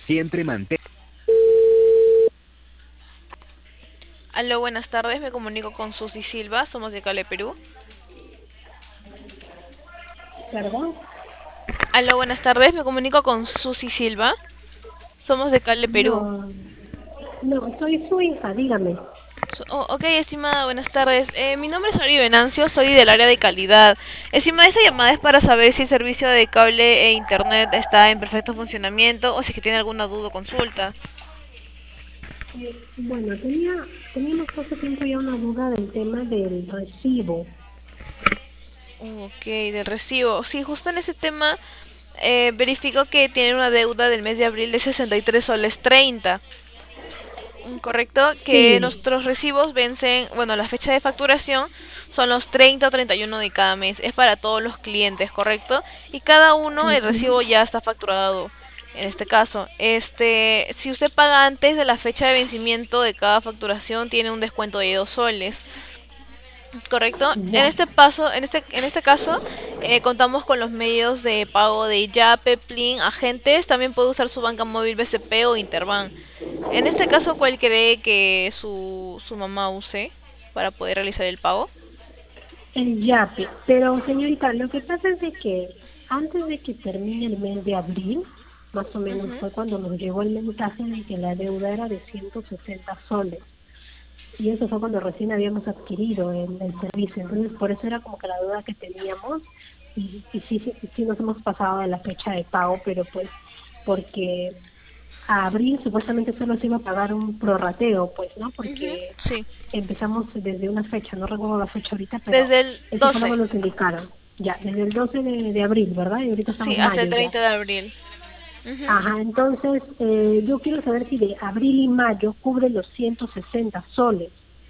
Siempre mantén. Aló, buenas tardes, me comunico con Susy Silva, somos de Cable Perú. ¿Perdón? Aló, buenas tardes, me comunico con Susy Silva, somos de Cable Perú. No, no, soy su hija, dígame. Ok, estimada, buenas tardes. Mi nombre es Ori Venancio, soy del área de calidad. Estimada, esta llamada es para saber si el servicio de cable e internet está en perfecto funcionamiento o si es que tiene alguna duda o consulta. Bueno, teníamos hace tiempo ya una duda del tema del recibo. Ok, del recibo. Sí, justo en ese tema verifico que tienen una deuda del mes de abril de 63 soles 30. Correcto, que Sí, nuestros recibos vencen, bueno, la fecha de facturación son los 30 o 31 de cada mes, es para todos los clientes, ¿correcto? Y cada uno el ujú, recibo ya está facturado. En este caso, si usted paga antes de la fecha de vencimiento de cada facturación, tiene un descuento de 2 soles. Correcto. En ya. este paso, en este caso, contamos con los medios de pago de Yape, Plin, agentes. También puede usar su banca móvil BCP o Interbank. En este caso, ¿cuál cree que su mamá use para poder realizar el pago? El YAPE. Pero, señorita, lo que pasa es de que antes de que termine el mes de abril, más o menos Ujú. fue cuando nos llegó el mensaje de que la deuda era de 160 soles. Y eso fue cuando recién habíamos adquirido el servicio. Entonces, por eso era como que la duda que teníamos. Y sí, sí, sí nos hemos pasado de la fecha de pago, pero pues porque a abril supuestamente solo se iba a pagar un prorrateo, pues, ¿no? Ujú, Porque sí, empezamos desde una fecha, no recuerdo la fecha ahorita, pero desde el eso fue lo 12, que nos indicaron. Ya, desde el 12 de abril, ¿verdad? Y ahorita estamos sí, hasta el mayo ya. 30 de abril. Ujú. Ajá, entonces yo quiero saber si de abril y mayo cubre los 160 soles.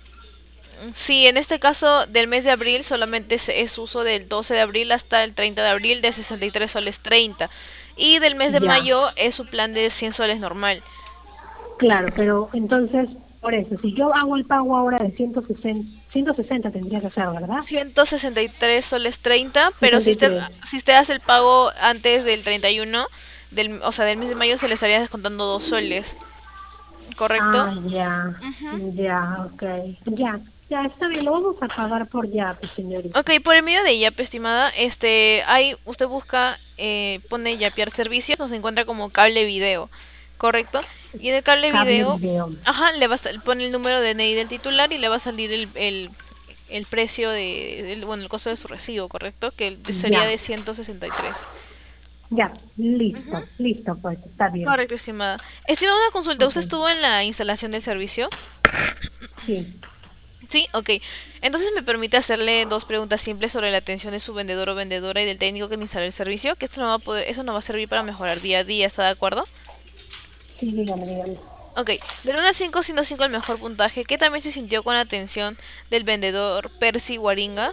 Sí, en este caso del mes de abril solamente es uso del 12 de abril hasta el 30 de abril de 63 soles 30. Y del mes de Ya, mayo es su plan de 100 soles normal. claro, pero entonces, por eso, si yo hago el pago ahora de 160 tendría que ser, ¿verdad? 163 soles 30, pero si sesenta y usted, tres si usted hace el pago antes del 31, o sea, del mes de mayo se le estaría descontando 2 soles, ¿correcto? Ah, ya, Ujú. ya, okay. Ya, está bien, lo vamos a pagar por ya, pues, Ok, señorita. por el medio de Yape, estimada, usted busca, pone Yapear servicios, nos encuentra como cable video, ¿correcto? Y en el cable Cable video, video. ajá, pone el número de DNI del titular y le va a salir el precio bueno, el costo de su recibo, ¿correcto? Que sería Ya, de 163. ya, Ujú. listo, pues, está bien. Correcto, estimada. Estimada, una consulta, Ok, ¿usted estuvo en la instalación del servicio? sí, Sí, ok. Entonces me permite hacerle dos preguntas simples sobre la atención de su vendedor o vendedora y del técnico que le instaló el servicio, que esto no va a poder, eso nos va a servir para mejorar día a día, ¿está de acuerdo? sí, dígame. Ok, del 1 al 5, siendo 5 el mejor puntaje, ¿qué también se sintió con la atención del vendedor Percy Waringa?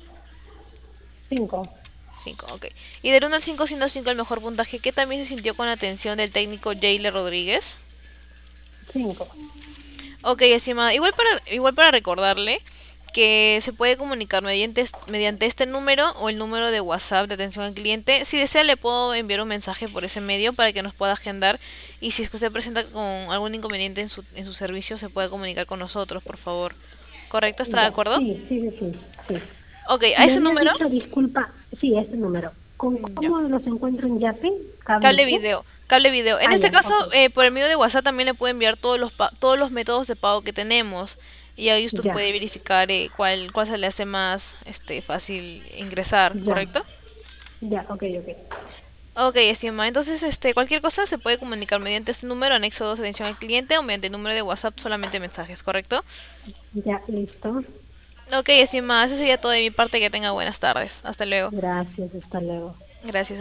5, 5, ok. Y del 1 al 5, siendo 5 el mejor puntaje, ¿qué también se sintió con la atención del técnico Jayle Rodríguez? 5. Ok, estimada, igual para recordarle que se puede comunicar mediante este número o el número de WhatsApp de atención al cliente. Si desea, le puedo enviar un mensaje por ese medio para que nos pueda agendar. Y si es que usted presenta con algún inconveniente en su servicio, se puede comunicar con nosotros, por favor. ¿Correcto? ¿Está de Ya, acuerdo? sí. Ok, a Me ese había número, dicho, disculpa, sí, ese número. ¿Con ya. cómo los encuentro en Yape? ¿Cable Cable qué? video, cable video. En Ah, este ya, caso, ok. por el medio de WhatsApp también le puede enviar todos los métodos de pago que tenemos. Y ahí usted Ya, puede verificar cuál se le hace más fácil ingresar, ya, ¿correcto? ok. Ok, estimada. Entonces, cualquier cosa se puede comunicar mediante este número, anexo 2, atención al cliente, o mediante el número de WhatsApp, solamente mensajes, ¿correcto? Ya, listo. Ok, estimada, eso sería todo de mi parte. Que tenga buenas tardes. Hasta luego. Gracias, hasta luego. Gracias.